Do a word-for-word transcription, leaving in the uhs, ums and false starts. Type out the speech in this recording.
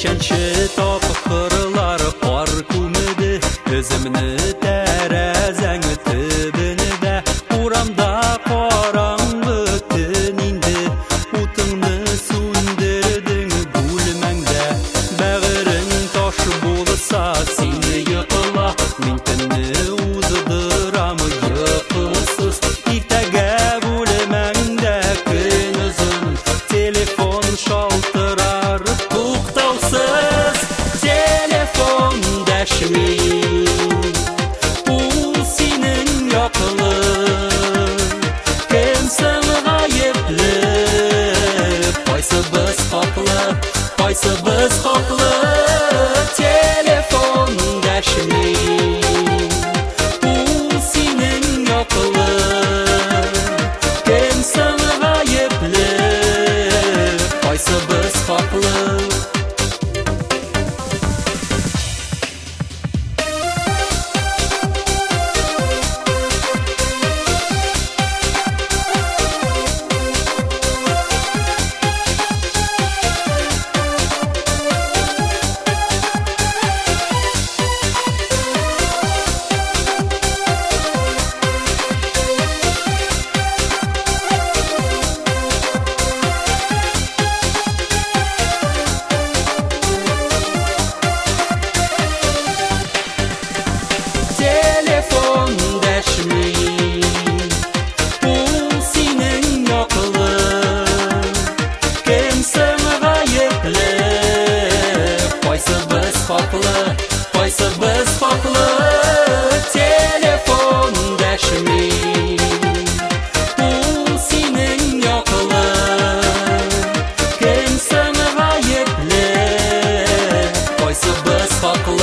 Нешенче тапы қырлары қар көмеді, өзімні тәрәзәң түбіні бә, урамда қараңғы түнінде, утыңны сөндірдің бөлмәңдә, бәғірің таш болса сені йықыла, мен түнні уздырамы йықысыз, итәгә бөлмәңдә күн ұзын, телефон шалтырар туқтаусыз, телефон дәшмей, ул синең яқылы, кемсің ғайыплы, қайсыбыз хақлы, қайсыбыз хақлы, телефон дәшмей, ул синең яқылы, кемсің ғайыплы, қайсыбыз хақлы. Телефон дәшмей, ул синең яқылы, кемсің ғайыплы, қайсыбыз хақлы, қайсыбыз хақлы, телефон дәшмей, ул синең яқылы, кемсің ғайыплы, қайсыбыз хақлы.